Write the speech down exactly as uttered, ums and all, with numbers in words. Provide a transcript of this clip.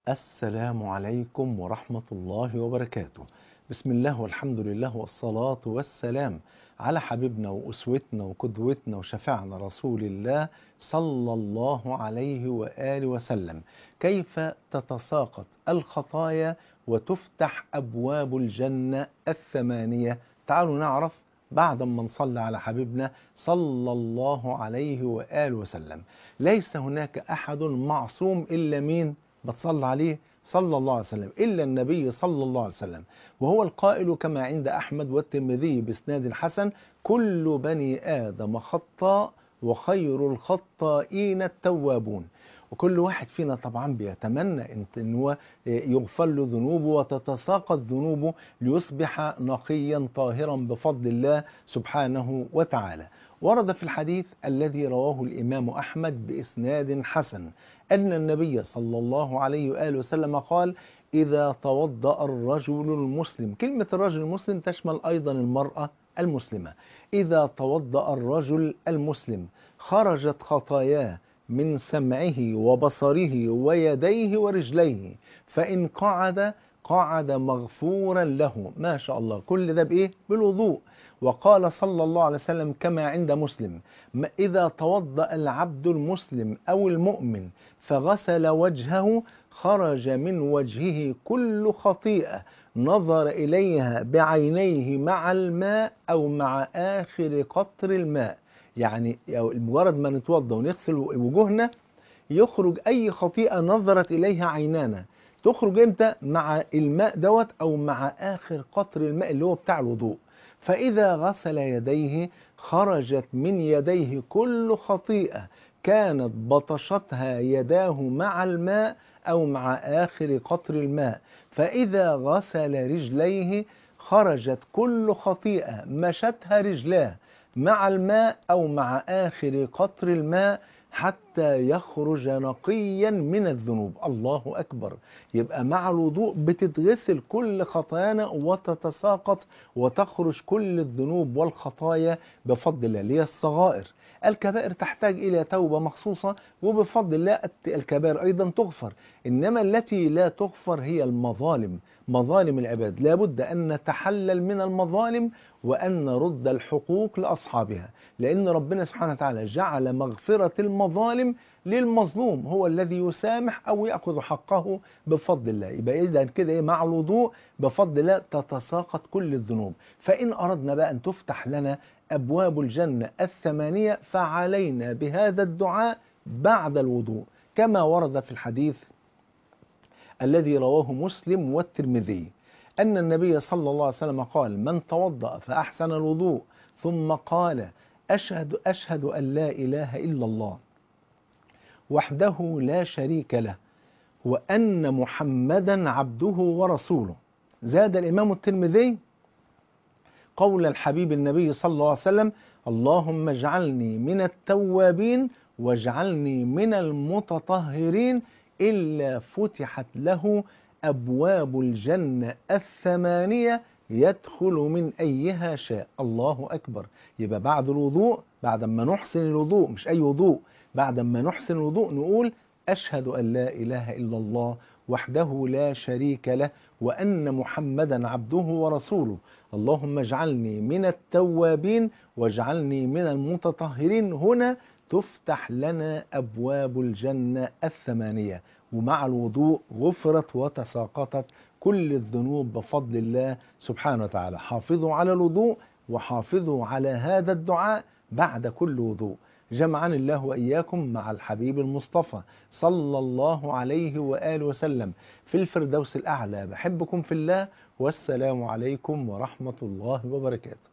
السلام عليكم ورحمة الله وبركاته. بسم الله والحمد لله والصلاة والسلام على حبيبنا وأسوتنا وقدوتنا وشفيعنا رسول الله صلى الله عليه وآله وسلم. كيف تتساقط الخطايا وتفتح أبواب الجنة الثمانية؟ تعالوا نعرف بعد ما نصلي على حبيبنا صلى الله عليه وآله وسلم. ليس هناك أحد معصوم إلا مين؟ بتصلى عليه صلى الله عليه وسلم، إلا النبي صلى الله عليه وسلم، وهو القائل كما عند أحمد والترمذي بإسناد حسن: كل بني آدم خطاء وخير الخطائين التوابون. وكل واحد فينا طبعا بيتمنى ان هو يغفر له ذنوبه وتتساقط ذنوبه ليصبح نقيا طاهرا بفضل الله سبحانه وتعالى. ورد في الحديث الذي رواه الإمام أحمد بإسناد حسن أن النبي صلى الله عليه وآله وسلم قال: إذا توضأ الرجل المسلم، كلمة الرجل المسلم تشمل أيضا المرأة المسلمة، إذا توضأ الرجل المسلم خرجت خطاياه من سمعه وبصره ويديه ورجليه، فإن قعد قعد مغفورا له. ما شاء الله، كل ده بإيه؟ بالوضوء. وقال صلى الله عليه وسلم كما عند مسلم: إذا توضأ العبد المسلم أو المؤمن فغسل وجهه خرج من وجهه كل خطيئة نظر إليها بعينيه مع الماء أو مع آخر قطر الماء. يعني مجرد ما نتوضأ ونغسل وجوهنا يخرج أي خطيئة نظرت إليها عينانا. تخرج إمتى؟ مع الماء دوت أو مع آخر قطر الماء اللي هو بتاع الوضوء. فإذا غسل يديه خرجت من يديه كل خطيئة كانت بطشتها يداه مع الماء أو مع آخر قطر الماء. فإذا غسل رجليه خرجت كل خطيئة مشتها رجلاه مع الماء أو مع آخر قطر الماء حتى يخرج نقيا من الذنوب. الله أكبر. يبقى مع الوضوء بتتغسل كل خطايانا وتتساقط وتخرج كل الذنوب والخطايا بفضل الله، اللي هي الصغائر. الكبائر تحتاج إلى توبة مخصوصة وبفضل الله الكبائر أيضا تغفر، إنما التي لا تغفر هي المظالم، مظالم العباد. لابد أن نتحلل من المظالم وأن نرد الحقوق لأصحابها، لأن ربنا سبحانه وتعالى جعل مغفرة المظالم للمظلوم، هو الذي يسامح أو يأخذ حقه بفضل الله. يبقى إذا كده مع الوضوء بفضل الله تتساقط كل الذنوب. فإن أردنا بقى أن تفتح لنا أبواب الجنة الثمانية فعلينا بهذا الدعاء بعد الوضوء، كما ورد في الحديث الذي رواه مسلم والترمذي أن النبي صلى الله عليه وسلم قال: من توضأ فأحسن الوضوء ثم قال: أشهد, أشهد أن لا إله إلا الله وحده لا شريك له وأن محمدا عبده ورسوله. زاد الإمام الترمذي قول الحبيب النبي صلى الله عليه وسلم: اللهم اجعلني من التوابين واجعلني من المتطهرين، إلا فتحت له أبواب الجنة الثمانية يدخل من أيها شاء. الله أكبر. يبقى بعد الوضوء، بعد ما نحسن الوضوء، مش أي وضوء، بعد ما نحسن الوضوء نقول: أشهد أن لا إله إلا الله وحده لا شريك له وأن محمدا عبده ورسوله. اللهم اجعلني من التوابين واجعلني من المتطهرين. هنا تفتح لنا أبواب الجنة الثمانية، ومع الوضوء غفرت وتساقطت كل الذنوب بفضل الله سبحانه وتعالى. حافظوا على الوضوء وحافظوا على هذا الدعاء بعد كل وضوء. جمعني الله وإياكم مع الحبيب المصطفى صلى الله عليه وآله وسلم في الفردوس الأعلى. بحبكم في الله، والسلام عليكم ورحمة الله وبركاته.